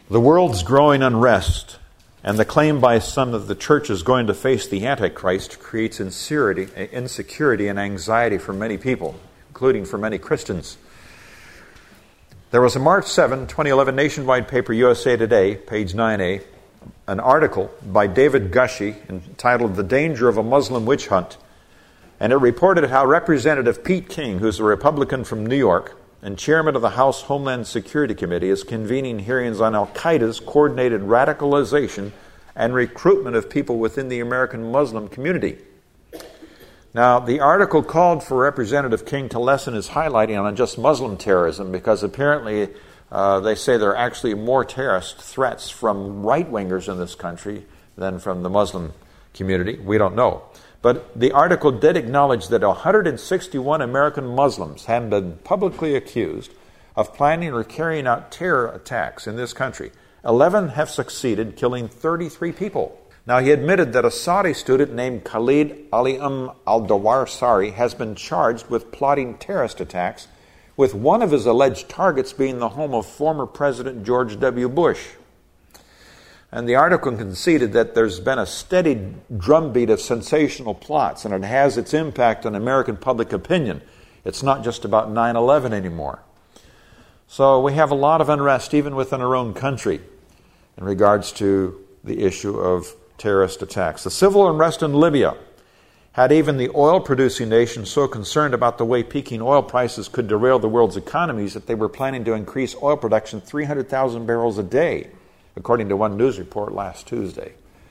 The world's growing unrest and the claim by some that the church is going to face the Antichrist creates insecurity and anxiety for many people, including for many Christians. There was a March 7, 2011 nationwide paper, USA Today, page 9A, an article by David Gushee entitled "The Danger of a Muslim Witch Hunt." And it reported how Representative Pete King, who's a Republican from New York and chairman of the House Homeland Security Committee, is convening hearings on Al-Qaeda's coordinated radicalization and recruitment of people within the American Muslim community. Now, the article called for Representative King to lessen his highlighting on just Muslim terrorism because apparently they say there are actually more terrorist threats from right-wingers in this country than from the Muslim community. We don't know. But the article did acknowledge that 161 American Muslims had been publicly accused of planning or carrying out terror attacks in this country. 11 have succeeded, killing 33 people. Now, he admitted that a Saudi student named Khalid Aliam al-Dawarsari has been charged with plotting terrorist attacks, with one of his alleged targets being the home of former President George W. Bush. And the article conceded that there's been a steady drumbeat of sensational plots, and it has its impact on American public opinion. It's not just about 9/11 anymore. So we have a lot of unrest even within our own country in regards to the issue of terrorist attacks. The civil unrest in Libya had even the oil-producing nation so concerned about the way peaking oil prices could derail the world's economies that they were planning to increase oil production 300,000 barrels a day, according to one news report last Tuesday.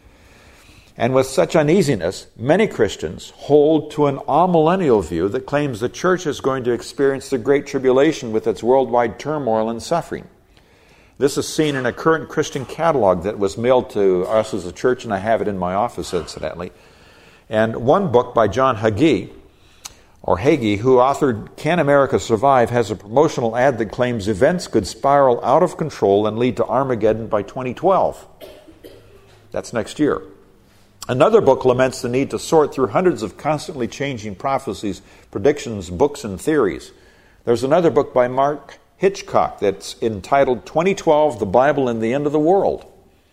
And with such uneasiness, many Christians hold to an amillennial view that claims the church is going to experience the Great Tribulation with its worldwide turmoil and suffering. This is seen in a current Christian catalog that was mailed to us as a church, and I have it in my office, incidentally. And one book by John Hagee, who authored Can America Survive, has a promotional ad that claims events could spiral out of control and lead to Armageddon by 2012. That's next year. Another book laments the need to sort through hundreds of constantly changing prophecies, predictions, books, and theories. There's another book by Mark Hitchcock that's entitled 2012, The Bible and the End of the World.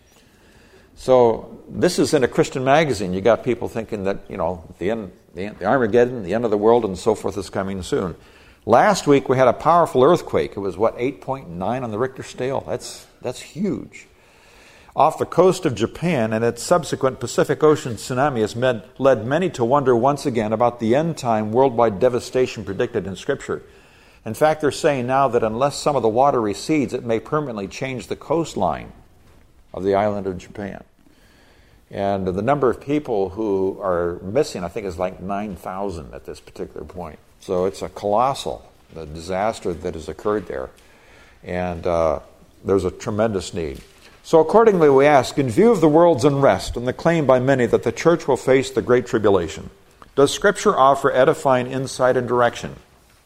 So this is in a Christian magazine. You got people thinking that, the Armageddon, the end of the world, and so forth is coming soon. Last week we had a powerful earthquake. It was, 8.9 on the Richter scale? That's huge. Off the coast of Japan, and its subsequent Pacific Ocean tsunami has led many to wonder once again about the end-time worldwide devastation predicted in Scripture. In fact, they're saying now that unless some of the water recedes, it may permanently change the coastline of the island of Japan. And the number of people who are missing, I think, is like 9,000 at this particular point. So it's a colossal disaster that has occurred there. And there's a tremendous need. So accordingly, we ask, in view of the world's unrest and the claim by many that the church will face the Great Tribulation, does Scripture offer edifying insight and direction?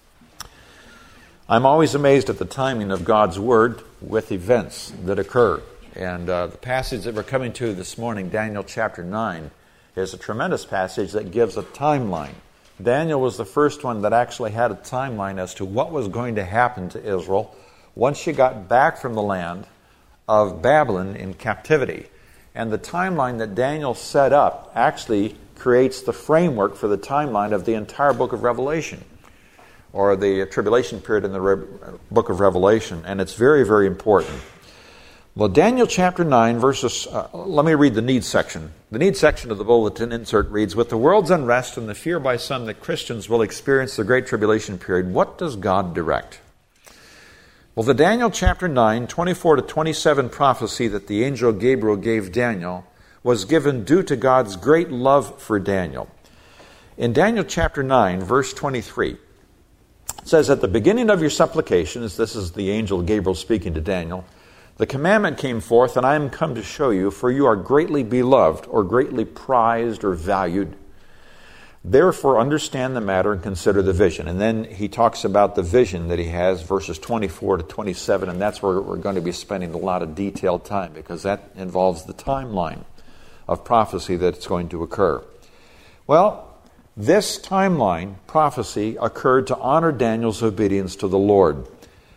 I'm always amazed at the timing of God's Word with events that occur. And the passage that we're coming to this morning, Daniel chapter 9, is a tremendous passage that gives a timeline. Daniel was the first one that actually had a timeline as to what was going to happen to Israel once she got back from the land of Babylon in captivity. And the timeline that Daniel set up actually creates the framework for the timeline of the entire book of Revelation, or the tribulation period in the book of Revelation. And it's very, very important. Well, Daniel chapter 9, let me read the need section. The need section of the bulletin insert reads, with the world's unrest and the fear by some that Christians will experience the Great Tribulation period, what does God direct? Well, the Daniel chapter 9, 24 to 27 prophecy that the angel Gabriel gave Daniel was given due to God's great love for Daniel. In Daniel chapter 9, verse 23, it says, at the beginning of your supplications, this is the angel Gabriel speaking to Daniel, the commandment came forth, and I am come to show you, for you are greatly beloved, or greatly prized, or valued. Therefore, understand the matter and consider the vision. And then he talks about the vision that he has, verses 24 to 27, and that's where we're going to be spending a lot of detailed time, because that involves the timeline of prophecy that's going to occur. Well, this timeline prophecy occurred to honor Daniel's obedience to the Lord.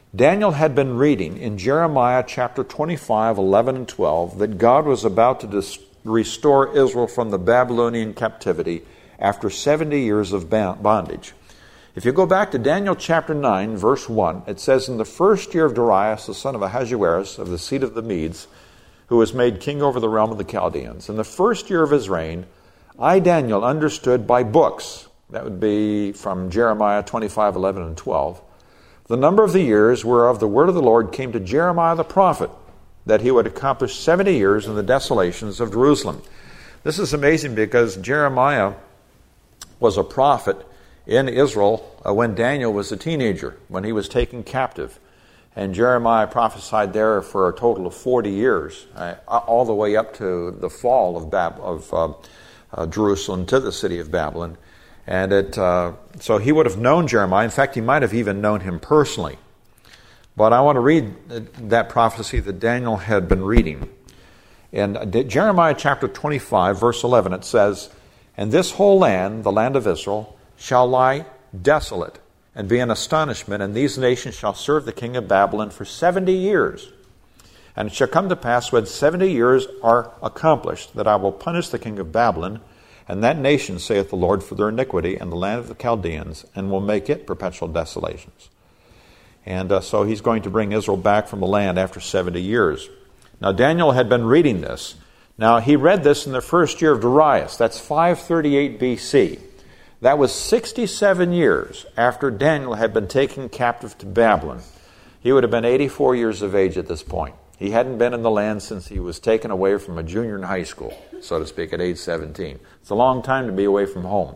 Daniel had been reading in Jeremiah chapter 25, 11 and 12 that God was about to restore Israel from the Babylonian captivity after 70 years of bondage. If you go back to Daniel chapter 9, verse 1, it says, "In the first year of Darius, the son of Ahasuerus, of the seed of the Medes, who was made king over the realm of the Chaldeans, in the first year of his reign, I, Daniel, understood by books," that would be from Jeremiah 25, 11, and 12, "the number of the years whereof the word of the Lord came to Jeremiah the prophet, that he would accomplish 70 years in the desolations of Jerusalem." This is amazing because Jeremiah was a prophet in Israel when Daniel was a teenager, when he was taken captive. And Jeremiah prophesied there for a total of 40 years, all the way up to the fall of Jerusalem to the city of Babylon. And so he would have known Jeremiah. In fact, he might have even known him personally. But I want to read that prophecy that Daniel had been reading. In Jeremiah chapter 25, verse 11, it says, "And this whole land, the land of Israel, shall lie desolate and be an astonishment, and these nations shall serve the king of Babylon for 70 years. And it shall come to pass when 70 years are accomplished, that I will punish the king of Babylon, and that nation, saith the Lord, for their iniquity, and the land of the Chaldeans, and will make it perpetual desolations." And so he's going to bring Israel back from the land after 70 years. Now Daniel had been reading this. Now he read this in the first year of Darius. That's 538 BC. That was 67 years after Daniel had been taken captive to Babylon. He would have been 84 years of age at this point. He hadn't been in the land since he was taken away from a junior in high school, so to speak, at age 17. It's a long time to be away from home.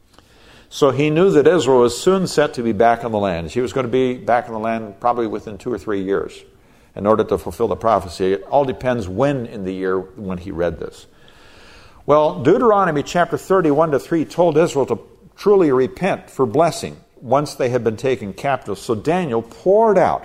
So he knew that Israel was soon set to be back in the land. She was going to be back in the land probably within 2 or 3 years in order to fulfill the prophecy. It all depends when in the year when he read this. Well, Deuteronomy chapter 31-3 told Israel to truly repent for blessing once they had been taken captive. So Daniel poured out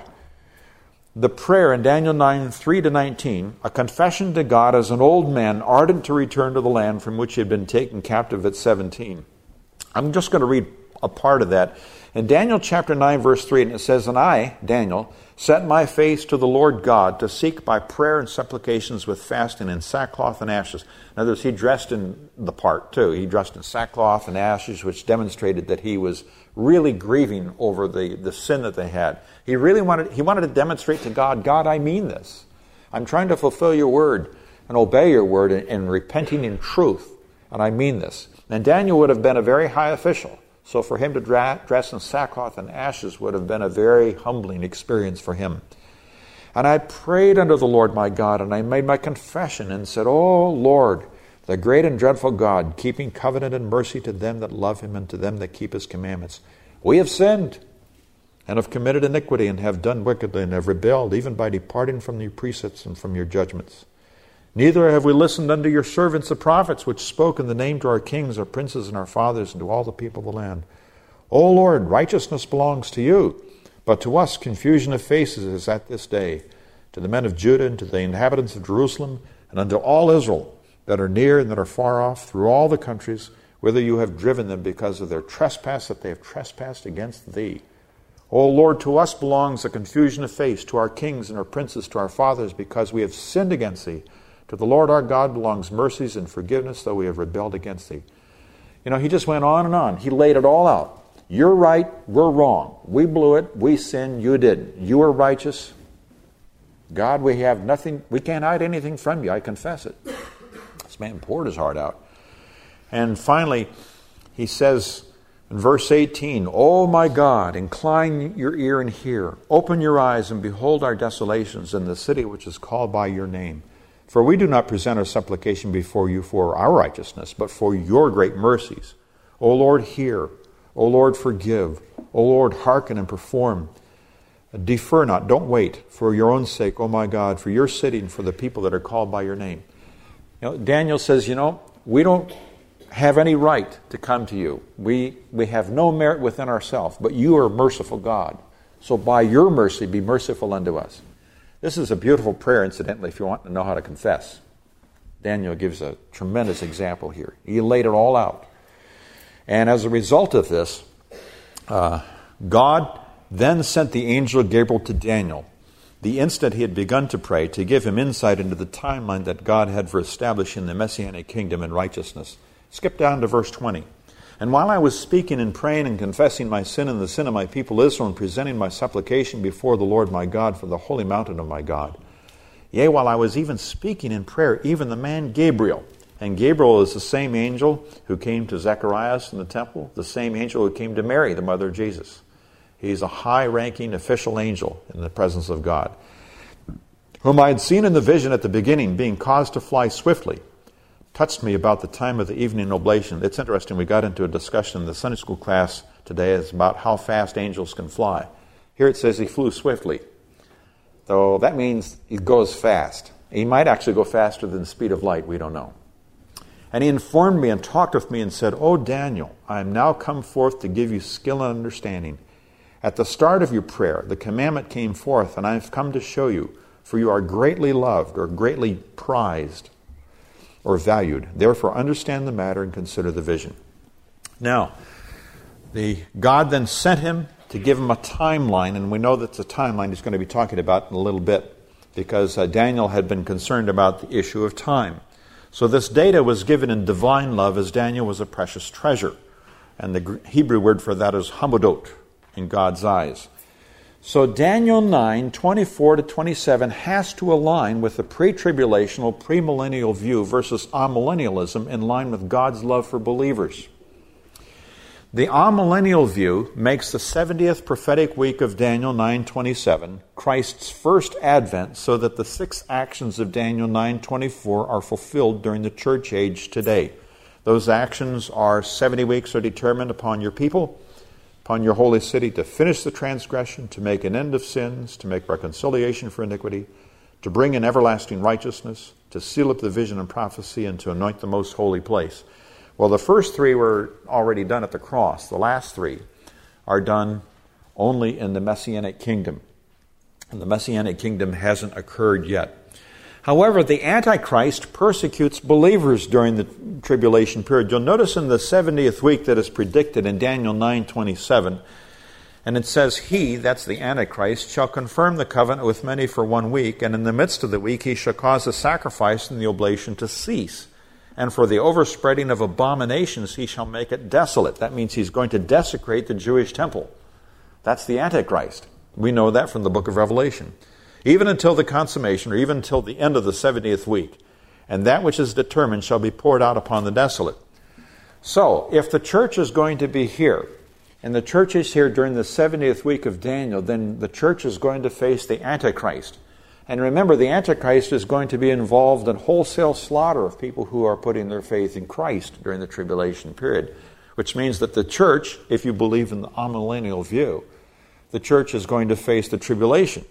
the prayer in Daniel 9:3-19, a confession to God as an old man ardent to return to the land from which he had been taken captive at 17. I'm just going to read a part of that. In Daniel chapter 9, verse 3, and it says, "And I, Daniel, set my face to the Lord God to seek by prayer and supplications with fasting and sackcloth and ashes." In other words, he dressed in the part too. He dressed in sackcloth and ashes, which demonstrated that he was really grieving over the sin that they had. He wanted to demonstrate to God, "God, I mean this. I'm trying to fulfill your word and obey your word and repenting in truth, and I mean this." And Daniel would have been a very high official. So for him to dress in sackcloth and ashes would have been a very humbling experience for him. "And I prayed unto the Lord my God, and I made my confession, and said, O Lord, the great and dreadful God, keeping covenant and mercy to them that love him and to them that keep his commandments. We have sinned, and have committed iniquity, and have done wickedly, and have rebelled, even by departing from your precepts and from your judgments. Neither have we listened unto your servants the prophets, which spoke in the name to our kings, our princes, and our fathers, and to all the people of the land. O Lord, righteousness belongs to you, but to us confusion of faces is at this day, to the men of Judah, and to the inhabitants of Jerusalem, and unto all Israel that are near and that are far off, through all the countries, whither you have driven them because of their trespass that they have trespassed against thee. O Lord, to us belongs the confusion of face, to our kings and our princes, to our fathers, because we have sinned against thee. To the Lord our God belongs mercies and forgiveness, though we have rebelled against thee." You know, he just went on and on. He laid it all out. You're right, we're wrong. We blew it, we sinned, you didn't. You are righteous. God, we have nothing, we can't hide anything from you, I confess it. This man poured his heart out. And finally, he says in verse 18, "O my God, incline your ear and hear. Open your eyes and behold our desolations in the city which is called by your name. For we do not present our supplication before you for our righteousness, but for your great mercies. O Lord, hear. O Lord, forgive. O Lord, hearken and perform. Defer not, don't wait, for your own sake, O my God, for your city and for the people that are called by your name." You know, Daniel says, we don't have any right to come to you. We have no merit within ourselves, but you are a merciful God. So by your mercy, be merciful unto us. This is a beautiful prayer, incidentally, if you want to know how to confess. Daniel gives a tremendous example here. He laid it all out. And as a result of this, God then sent the angel Gabriel to Daniel, the instant he had begun to pray, to give him insight into the timeline that God had for establishing the Messianic kingdom in righteousness. Skip down to verse 20. And while I was speaking and praying and confessing my sin and the sin of my people Israel, and presenting my supplication before the Lord my God for the holy mountain of my God, yea, while I was even speaking in prayer, even the man Gabriel, and Gabriel is the same angel who came to Zacharias in the temple, the same angel who came to Mary, the mother of Jesus. He's a high-ranking official angel in the presence of God, whom I had seen in the vision at the beginning, being caused to fly swiftly, touched me about the time of the evening oblation. It's interesting, we got into a discussion in the Sunday school class today about how fast angels can fly. Here it says he flew swiftly. So that means he goes fast. He might actually go faster than the speed of light, we don't know. And he informed me and talked with me and said, O Daniel, I am now come forth to give you skill and understanding. At the start of your prayer, the commandment came forth, and I have come to show you, for you are greatly loved or greatly prized or valued. Therefore, understand the matter and consider the vision. Now, God then sent him to give him a timeline, and we know that's a timeline he's going to be talking about in a little bit, because Daniel had been concerned about the issue of time. So this data was given in divine love, as Daniel was a precious treasure. And the Hebrew word for that is hamodot, in God's eyes. So Daniel 9, 24 to 27 has to align with the pre-tribulational, premillennial view versus amillennialism in line with God's love for believers. The amillennial view makes the 70th prophetic week of Daniel 9:27 Christ's first advent, so that the 6 actions of Daniel 9:24 are fulfilled during the church age today. Those actions are 70 weeks are determined upon your people, upon your holy city, to finish the transgression, to make an end of sins, to make reconciliation for iniquity, to bring in everlasting righteousness, to seal up the vision and prophecy, and to anoint the most holy place. Well, the first 3 were already done at the cross. The last 3 are done only in the Messianic kingdom. And the Messianic kingdom hasn't occurred yet. However, the Antichrist persecutes believers during the tribulation period. You'll notice in the 70th week that is predicted in Daniel 9:27, and it says, He, that's the Antichrist, shall confirm the covenant with many for 1 week, and in the midst of the week he shall cause the sacrifice and the oblation to cease. And for the overspreading of abominations he shall make it desolate. That means he's going to desecrate the Jewish temple. That's the Antichrist. We know that from the book of Revelation. Even until the consummation, or even until the end of the 70th week. And that which is determined shall be poured out upon the desolate. So, if the church is going to be here, and the church is here during the 70th week of Daniel, then the church is going to face the Antichrist. And remember, the Antichrist is going to be involved in wholesale slaughter of people who are putting their faith in Christ during the tribulation period, which means that the church, if you believe in the amillennial view, the church is going to face the tribulation.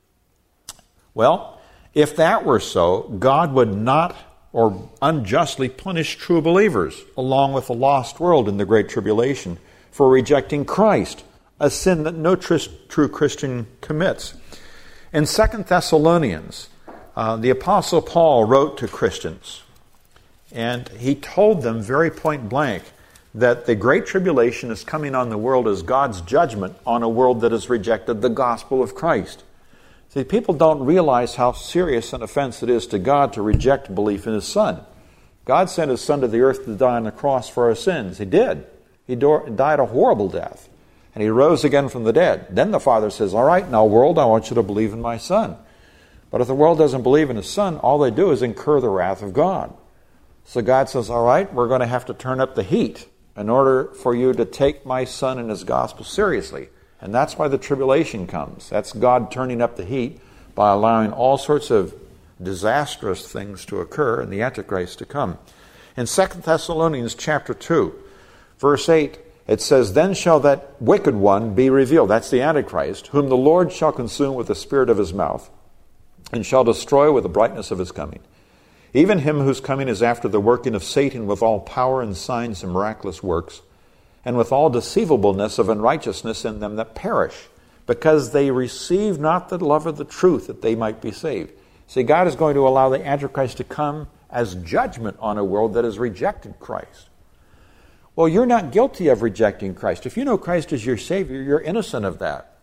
Well, if that were so, God would not or unjustly punish true believers along with the lost world in the Great Tribulation for rejecting Christ, a sin that no true Christian commits. In 2 Thessalonians, the Apostle Paul wrote to Christians, and he told them very point blank that the Great Tribulation is coming on the world as God's judgment on a world that has rejected the gospel of Christ. See, people don't realize how serious an offense it is to God to reject belief in His Son. God sent His Son to the earth to die on the cross for our sins. He did. He died a horrible death. And He rose again from the dead. Then the Father says, all right, now world, I want you to believe in my Son. But if the world doesn't believe in His Son, all they do is incur the wrath of God. So God says, all right, we're going to have to turn up the heat in order for you to take my Son and His gospel seriously. And that's why the tribulation comes. That's God turning up the heat by allowing all sorts of disastrous things to occur and the Antichrist to come. In 2 Thessalonians chapter 2, verse 8, it says, Then shall that wicked one be revealed, that's the Antichrist, whom the Lord shall consume with the spirit of His mouth, and shall destroy with the brightness of His coming. Even him whose coming is after the working of Satan with all power and signs and miraculous works, and with all deceivableness of unrighteousness in them that perish, because they receive not the love of the truth, that they might be saved. See, God is going to allow the Antichrist to come as judgment on a world that has rejected Christ. Well, you're not guilty of rejecting Christ. If you know Christ as your Savior, you're innocent of that.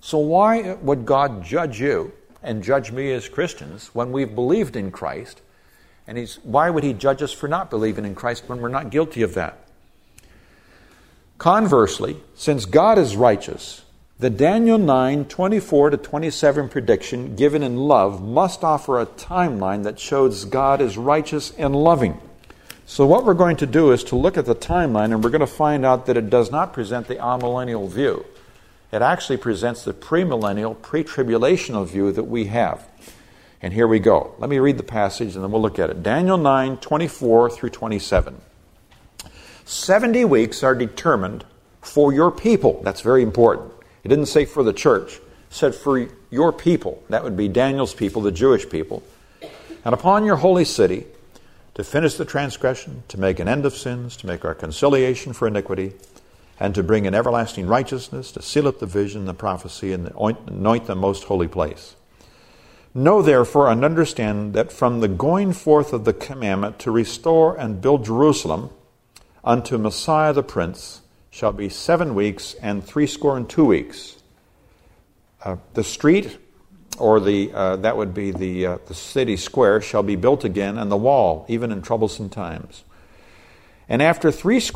So why would God judge you and judge me as Christians when we've believed in Christ? And why would he judge us for not believing in Christ when we're not guilty of that? Conversely, since God is righteous, the Daniel 9:24-27 prediction given in love must offer a timeline that shows God is righteous and loving. So what we're going to do is to look at the timeline, and we're going to find out that it does not present the amillennial view. It actually presents the premillennial, pre-tribulational view that we have. And here we go. Let me read the passage and then we'll look at it. Daniel 9:24-27. 70 weeks are determined for your people. That's very important. It didn't say for the church. It said for your people. That would be Daniel's people, the Jewish people. And upon your holy city, to finish the transgression, to make an end of sins, to make our conciliation for iniquity, and to bring in everlasting righteousness, to seal up the vision, the prophecy, and anoint the most holy place. Know therefore and understand that from the going forth of the commandment to restore and build Jerusalem unto Messiah the Prince shall be 7 weeks and 62 weeks. The street, or that would be the city square, shall be built again, and the wall, even in troublesome times. And after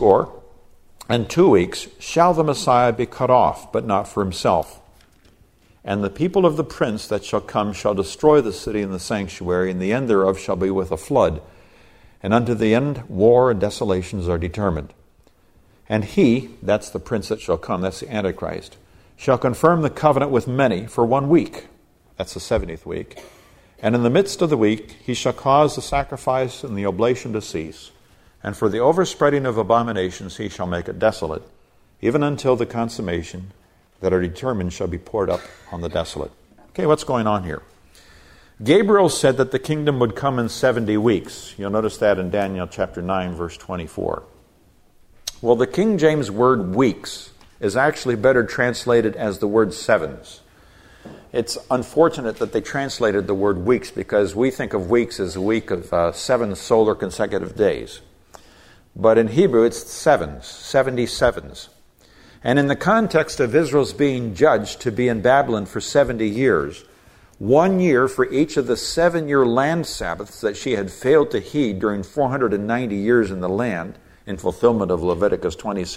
62 weeks shall the Messiah be cut off, but not for himself. And the people of the prince that shall come shall destroy the city and the sanctuary, and the end thereof shall be with a flood. And unto the end war and desolations are determined. And he, that's the prince that shall come, that's the Antichrist, shall confirm the covenant with many for 1 week. That's the 70th week. And in the midst of the week he shall cause the sacrifice and the oblation to cease. And for the overspreading of abominations he shall make it desolate, even until the consummation that are determined shall be poured up on the desolate. Okay, what's going on here? Gabriel said that the kingdom would come in 70 weeks. You'll notice that in Daniel chapter 9, verse 24. Well, the King James word weeks is actually better translated as the word sevens. It's unfortunate that they translated the word weeks because we think of weeks as a week of 7 solar consecutive days. But in Hebrew, it's sevens, 77s. And in the context of Israel's being judged to be in Babylon for 70 years, 1 year for each of the 7-year land Sabbaths that she had failed to heed during 490 years in the land, in fulfillment of Leviticus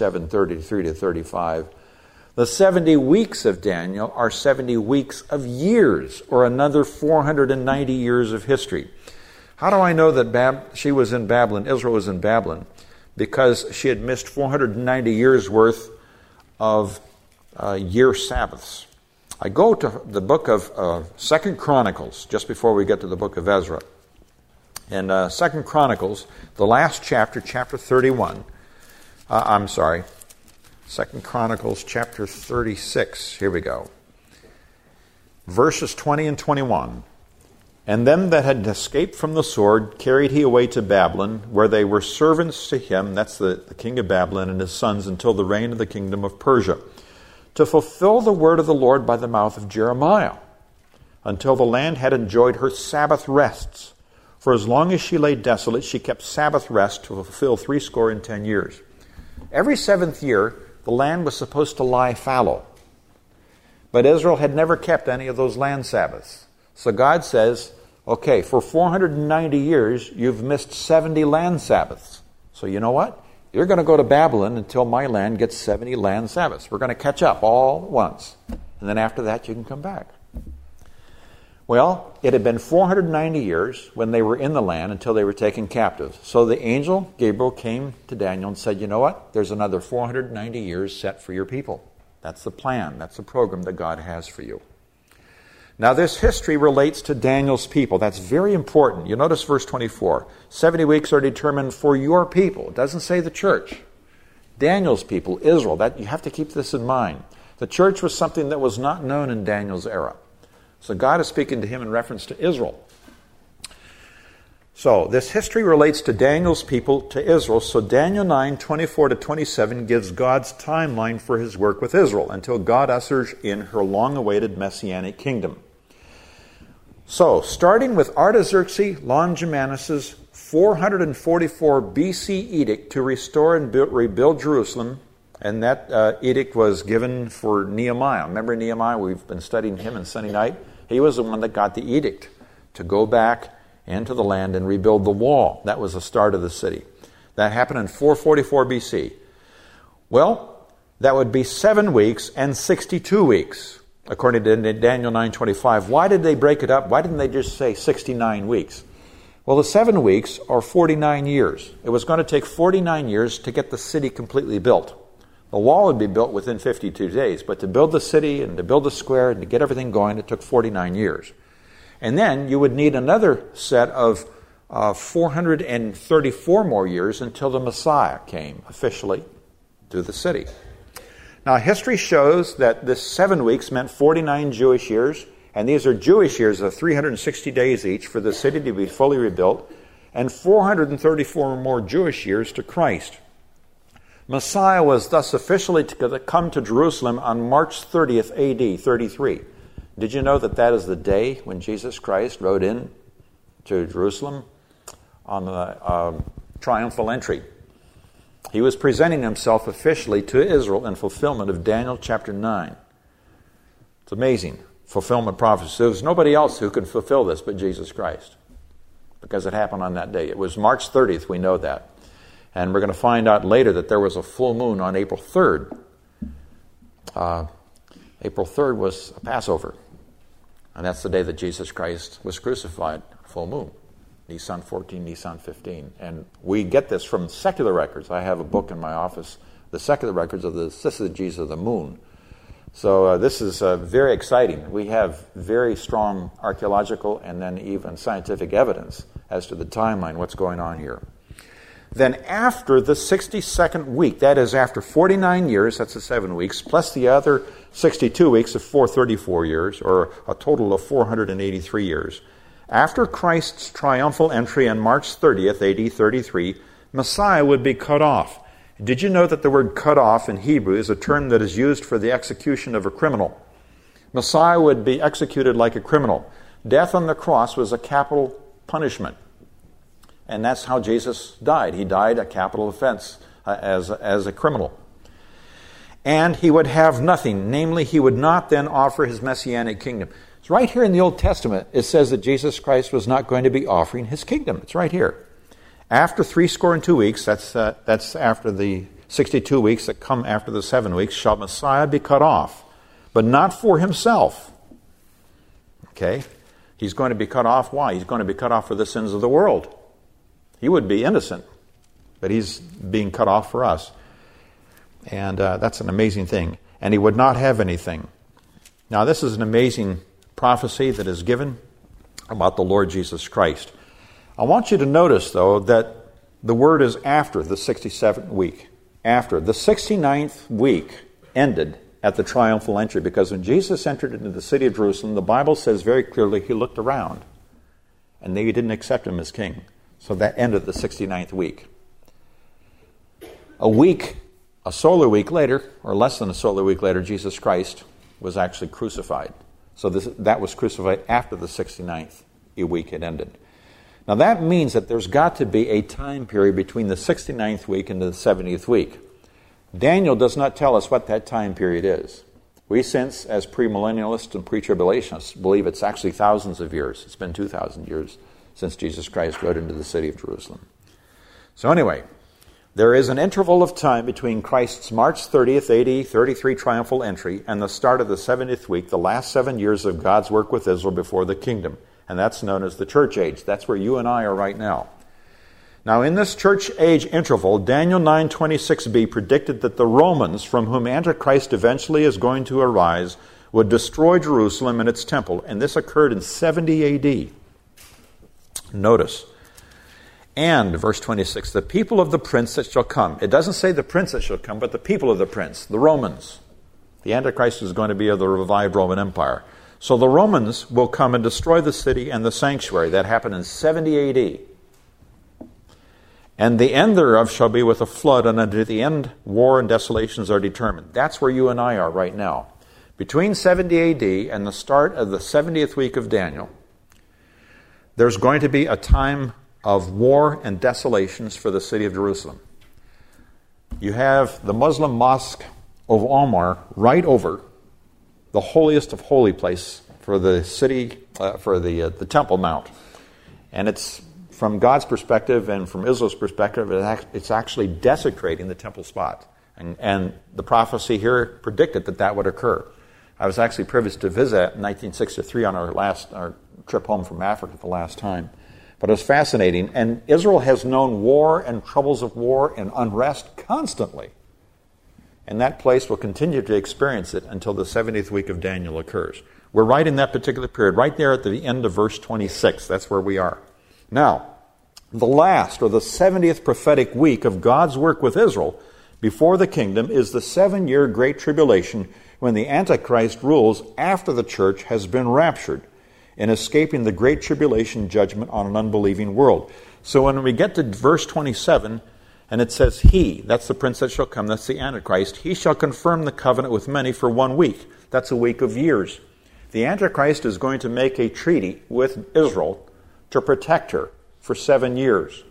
27:33-35, the 70 weeks of Daniel are 70 weeks of years, or another 490 years of history. How do I know that she was in Babylon, Israel was in Babylon? Because she had missed 490 years worth of year Sabbaths. I go to the book of 2 Chronicles, just before we get to the book of Ezra. In 2 Chronicles, the last chapter, chapter 31, 2 Chronicles chapter 36, here we go. Verses 20 and 21. And them that had escaped from the sword carried he away to Babylon, where they were servants to him, that's the king of Babylon and his sons, until the reign of the kingdom of Persia, to fulfill the word of the Lord by the mouth of Jeremiah, until the land had enjoyed her Sabbath rests. For as long as she lay desolate, she kept Sabbath rest to fulfill 70 years. Every 7th year, the land was supposed to lie fallow. But Israel had never kept any of those land Sabbaths. So God says, okay, for 490 years, you've missed 70 land Sabbaths. So you know what? You're going to go to Babylon until my land gets 70 land Sabbaths. We're going to catch up all at once. And then after that, you can come back. Well, it had been 490 years when they were in the land until they were taken captive. So the angel, Gabriel, came to Daniel and said, you know what? There's another 490 years set for your people. That's the plan. That's the program that God has for you. Now, this history relates to Daniel's people. That's very important. You notice verse 24. 70 weeks are determined for your people. It doesn't say the church. Daniel's people, Israel. You have to keep this in mind. The church was something that was not known in Daniel's era. So God is speaking to him in reference to Israel. So this history relates to Daniel's people, to Israel. So Daniel 9:24-27 gives God's timeline for his work with Israel until God ushers in her long-awaited Messianic kingdom. So, starting with Artaxerxes Longimanus' 444 BC edict to restore and rebuild Jerusalem And that edict was given for Nehemiah. Remember Nehemiah? We've been studying him on Sunday night. He was the one that got the edict to go back into the land and rebuild the wall. That was the start of the city. That happened in 444 BC. Well, that would be 7 weeks and 62 weeks, according to Daniel 9:25. Why did they break it up? Why didn't they just say 69 weeks? Well, the 7 weeks are 49 years. It was going to take 49 years to get the city completely built. The wall would be built within 52 days, but to build the city and to build the square and to get everything going, it took 49 years. And then you would need another set of 434 more years until the Messiah came officially to the city. Now, history shows that this 7 weeks meant 49 Jewish years, and these are Jewish years of 360 days each for the city to be fully rebuilt, and 434 more Jewish years to Christ. Messiah was thus officially to come to Jerusalem on March 30th AD 33. Did you know that that is the day when Jesus Christ rode in to Jerusalem on the triumphal entry? He was presenting himself officially to Israel in fulfillment of Daniel chapter 9. It's amazing. Fulfillment prophecy. There was nobody else who could fulfill this but Jesus Christ, because it happened on that day. It was March 30th, we know that. And we're going to find out later that there was a full moon on April 3rd. April 3rd was a Passover. And that's the day that Jesus Christ was crucified, full moon. Nisan 14, Nisan 15. And we get this from secular records. I have a book in my office, the secular records of the syzygies of the moon. So this is very exciting. We have very strong archaeological and then even scientific evidence as to the timeline, what's going on here. Then after the 62nd week, that is after 49 years, that's the 7 weeks, plus the other 62 weeks of 434 years, or a total of 483 years. After Christ's triumphal entry on March 30th, AD 33, Messiah would be cut off. Did you know that the word cut off in Hebrew is a term that is used for the execution of a criminal? Messiah would be executed like a criminal. Death on the cross was a capital punishment. And that's how Jesus died. He died a capital offense as a criminal. And he would have nothing. Namely, he would not then offer his messianic kingdom. It's right here in the Old Testament. It says that Jesus Christ was not going to be offering his kingdom. It's right here. After 62 weeks, that's after the 62 weeks that come after the 7 weeks, shall Messiah be cut off, but not for himself. Okay? He's going to be cut off. Why? He's going to be cut off for the sins of the world. He would be innocent, but he's being cut off for us. And that's an amazing thing. And he would not have anything. Now, this is an amazing prophecy that is given about the Lord Jesus Christ. I want you to notice, though, that the word is after the 67th week. After. The 69th week ended at the triumphal entry, because when Jesus entered into the city of Jerusalem, the Bible says very clearly he looked around, and they didn't accept him as king. So that ended the 69th week. A solar week later, or less than a solar week later, Jesus Christ was actually crucified. So that was crucified after the 69th week had ended. Now that means that there's got to be a time period between the 69th week and the 70th week. Daniel does not tell us what that time period is. We, since as premillennialists and pre-tribulationists, believe it's actually thousands of years. It's been 2,000 years since Jesus Christ rode into the city of Jerusalem. So anyway, there is an interval of time between Christ's March 30th, AD 33 triumphal entry and the start of the 70th week, the last 7 years of God's work with Israel before the kingdom. And that's known as the church age. That's where you and I are right now. Now, in this church age interval, Daniel 9:26b predicted that the Romans, from whom Antichrist eventually is going to arise, would destroy Jerusalem and its temple. And this occurred in 70 AD. Notice. And, verse 26, the people of the prince that shall come. It doesn't say the prince that shall come, but the people of the prince, the Romans. The Antichrist is going to be of the revived Roman Empire. So the Romans will come and destroy the city and the sanctuary. That happened in 70 AD. And the end thereof shall be with a flood, and unto the end war and desolations are determined. That's where you and I are right now. Between 70 AD and the start of the 70th week of Daniel, there's going to be a time of war and desolations for the city of Jerusalem. you have the Muslim Mosque of Omar right over the holiest of holy place for the city, for the Temple Mount. And it's, from God's perspective and from Israel's perspective, it's actually desecrating the temple spot. And the prophecy here predicted that would occur. I was actually privileged to visit in 1963 on our trip home from Africa the last time. But it was fascinating. And Israel has known war and troubles of war and unrest constantly. And that place will continue to experience it until the 70th week of Daniel occurs. We're right in that particular period, right there at the end of verse 26. That's where we are. Now, the last, or the 70th prophetic week of God's work with Israel before the kingdom is the 7-year Great Tribulation, when the Antichrist rules after the church has been raptured, in escaping the Great Tribulation judgment on an unbelieving world. So when we get to verse 27, and it says, He, that's the prince that shall come, that's the Antichrist, he shall confirm the covenant with many for 1 week. That's a week of years. The Antichrist is going to make a treaty with Israel to protect her for 7 years.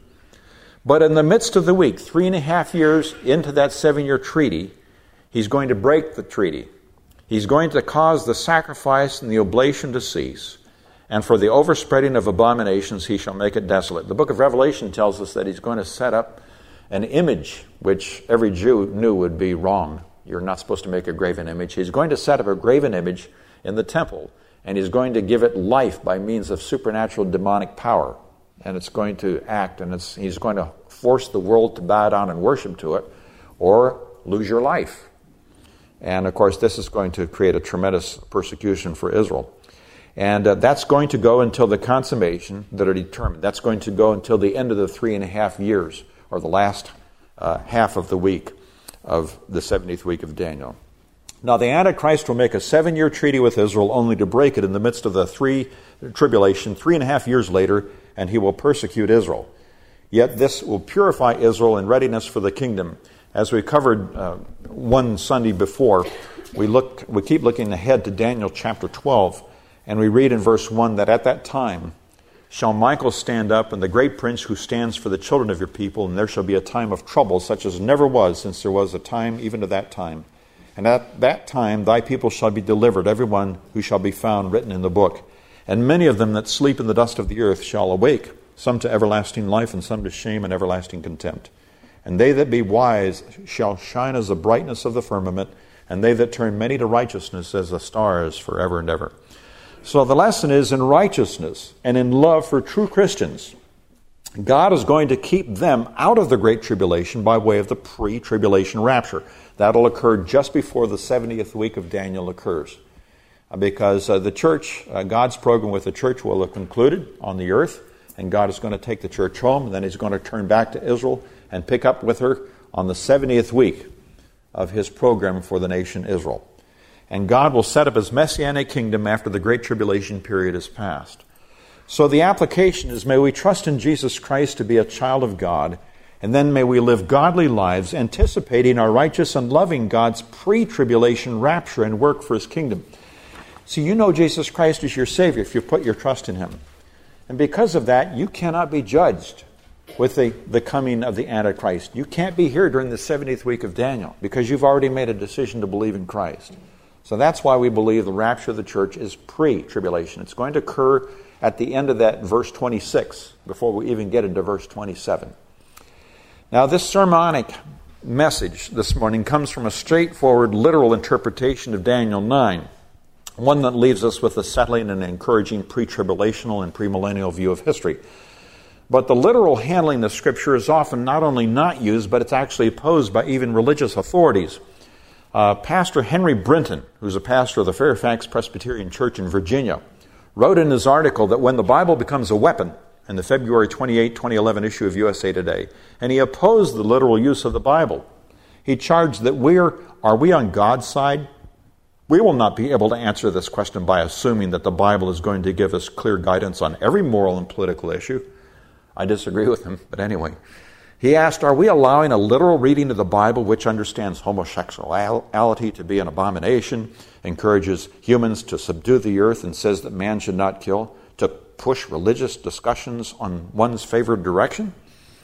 But in the midst of the week, 3.5 years into that 7-year treaty, he's going to break the treaty. He's going to cause the sacrifice and the oblation to cease. And for the overspreading of abominations, he shall make it desolate. The book of Revelation tells us that he's going to set up an image, which every Jew knew would be wrong. You're not supposed to make a graven image. He's going to set up a graven image in the temple, and he's going to give it life by means of supernatural demonic power. And it's going to act, and he's going to force the world to bow down and worship to it, or lose your life. And of course, this is going to create a tremendous persecution for Israel. And that's going to go until the consummation that are determined. That's going to go until the end of the 3.5 years, or the last half of the week of the 70th week of Daniel. Now, the Antichrist will make a 7-year treaty with Israel, only to break it in the midst of the tribulation 3.5 years later, and he will persecute Israel. Yet this will purify Israel in readiness for the kingdom. As we covered one Sunday before, we keep looking ahead to Daniel chapter 12, and we read in verse 1 that at that time shall Michael stand up, and the great prince who stands for the children of your people, and there shall be a time of trouble such as never was, since there was a time even to that time. And at that time thy people shall be delivered, every one who shall be found written in the book. And many of them that sleep in the dust of the earth shall awake, some to everlasting life, and some to shame and everlasting contempt. And they that be wise shall shine as the brightness of the firmament, and they that turn many to righteousness as the stars forever and ever. So the lesson is, in righteousness and in love for true Christians, God is going to keep them out of the Great Tribulation by way of the pre-tribulation rapture. That'll occur just before the 70th week of Daniel occurs. Because the church, God's program with the church will have concluded on the earth, and God is going to take the church home, and then he's going to turn back to Israel and pick up with her on the 70th week of his program for the nation Israel. And God will set up his messianic kingdom after the Great Tribulation period is past. So the application is, may we trust in Jesus Christ to be a child of God, and then may we live godly lives anticipating our righteous and loving God's pre-tribulation rapture and work for his kingdom. So you know Jesus Christ is your Savior if you put your trust in him. And because of that, you cannot be judged with the coming of the Antichrist. You can't be here during the 70th week of Daniel because you've already made a decision to believe in Christ. So that's why we believe the rapture of the church is pre-tribulation. It's going to occur at the end of that verse 26, before we even get into verse 27. Now, this sermonic message this morning comes from a straightforward, literal interpretation of Daniel 9, one that leaves us with a settling and encouraging pre-tribulational and premillennial view of history. But the literal handling of Scripture is often not only not used, but it's actually opposed by even religious authorities. Pastor Henry Brinton, who's a pastor of the Fairfax Presbyterian Church in Virginia, wrote in his article that when the Bible becomes a weapon, in the February 28, 2011 issue of USA Today, and he opposed the literal use of the Bible, he charged that are we on God's side? We will not be able to answer this question by assuming that the Bible is going to give us clear guidance on every moral and political issue. I disagree with him, but anyway. He asked, are we allowing a literal reading of the Bible which understands homosexuality to be an abomination, encourages humans to subdue the earth, and says that man should not kill, to push religious discussions on one's favored direction?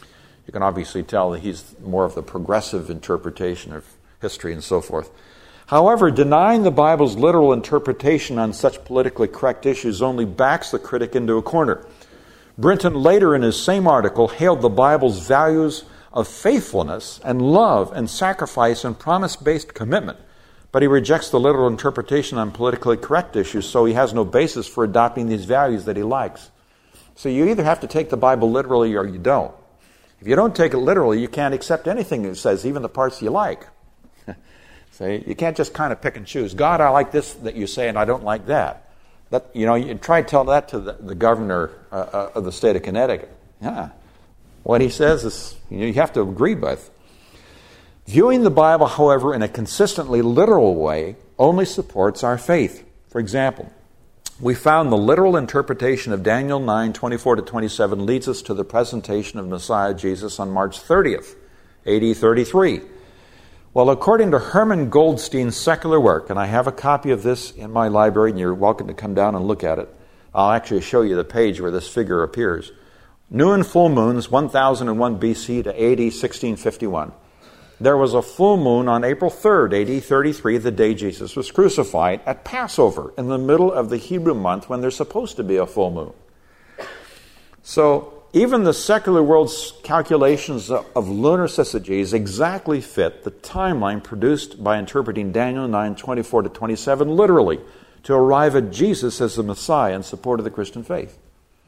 You can obviously tell that he's more of the progressive interpretation of history and so forth. However, denying the Bible's literal interpretation on such politically correct issues only backs the critic into a corner. Brinton later in his same article hailed the Bible's values of faithfulness and love and sacrifice and promise-based commitment, but he rejects the literal interpretation on politically correct issues, so he has no basis for adopting these values that he likes. So you either have to take the Bible literally or you don't. If you don't take it literally, you can't accept anything it says, even the parts you like. See, you can't just kind of pick and choose. God, I like this that you say, and I don't like that. You try to tell that to the governor of the state of Connecticut. Yeah, what he says is you have to agree with. Viewing the Bible, however, in a consistently literal way only supports our faith. For example, we found the literal interpretation of Daniel 9:24-27 leads us to the presentation of Messiah Jesus on March 30th, AD 33. Well, according to Herman Goldstein's secular work, and I have a copy of this in my library, and you're welcome to come down and look at it. I'll actually show you the page where this figure appears. New and full moons, 1001 BC to AD 1651. There was a full moon on April 3rd, AD 33, the day Jesus was crucified, at Passover, in the middle of the Hebrew month when there's supposed to be a full moon. So even the secular world's calculations of lunar syzygies exactly fit the timeline produced by interpreting Daniel 9:24-27 literally to arrive at Jesus as the Messiah in support of the Christian faith.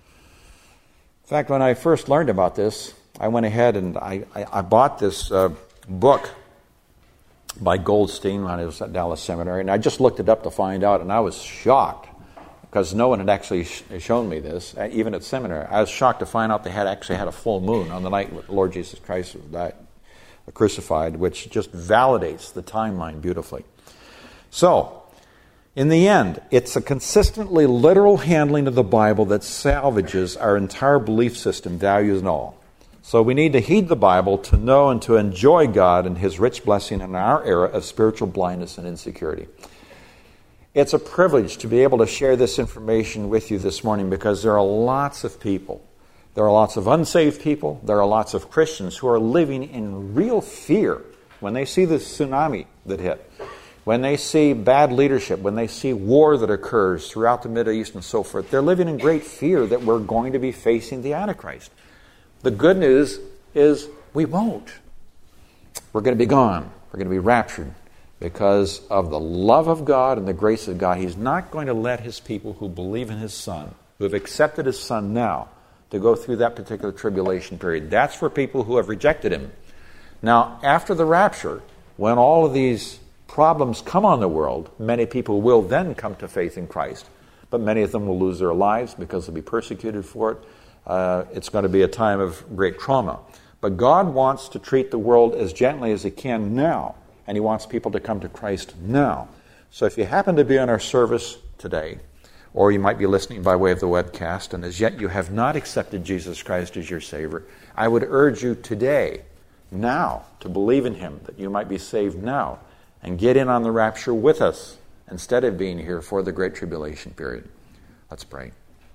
In fact, when I first learned about this, I went ahead and I bought this book by Goldstein when I was at Dallas Seminary, and I just looked it up to find out, and I was shocked because no one had actually shown me this, even at seminary. I was shocked to find out they actually had a full moon on the night the Lord Jesus Christ was crucified, which just validates the timeline beautifully. So, in the end, it's a consistently literal handling of the Bible that salvages our entire belief system, values and all. So we need to heed the Bible to know and to enjoy God and His rich blessing in our era of spiritual blindness and insecurity. It's a privilege to be able to share this information with you this morning because there are lots of people. There are lots of unsaved people. There are lots of Christians who are living in real fear when they see the tsunami that hit, when they see bad leadership, when they see war that occurs throughout the Middle East and so forth. They're living in great fear that we're going to be facing the Antichrist. The good news is we won't. We're going to be gone. We're going to be raptured. Because of the love of God and the grace of God, He's not going to let His people who believe in His Son, who have accepted His Son now, to go through that particular tribulation period. That's for people who have rejected Him. Now, after the rapture, when all of these problems come on the world, many people will then come to faith in Christ. But many of them will lose their lives because they'll be persecuted for it. It's going to be a time of great trauma. But God wants to treat the world as gently as He can now. And He wants people to come to Christ now. So if you happen to be on our service today, or you might be listening by way of the webcast, and as yet you have not accepted Jesus Christ as your Savior, I would urge you today, now, to believe in Him, that you might be saved now, and get in on the rapture with us, instead of being here for the Great Tribulation period. Let's pray.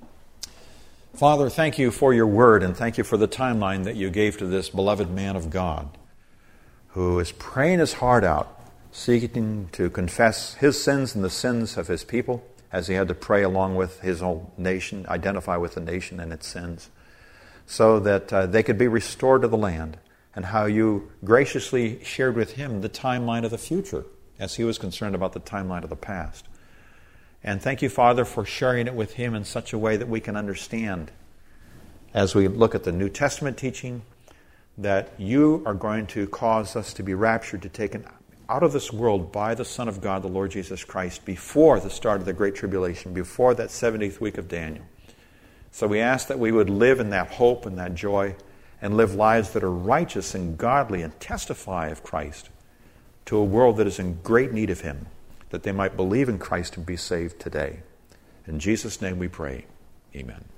Father, thank you for your word, and thank you for the timeline that you gave to this beloved man of God, who is praying his heart out, seeking to confess his sins and the sins of his people, as he had to pray along with his own nation, identify with the nation and its sins, so that they could be restored to the land, and how you graciously shared with him the timeline of the future, as he was concerned about the timeline of the past. And thank you, Father, for sharing it with him in such a way that we can understand, as we look at the New Testament teaching, that you are going to cause us to be raptured, to taken out of this world by the Son of God, the Lord Jesus Christ, before the start of the Great Tribulation, before that 70th week of Daniel. So we ask that we would live in that hope and that joy, and live lives that are righteous and godly and testify of Christ to a world that is in great need of Him, that they might believe in Christ and be saved today. In Jesus' name we pray. Amen.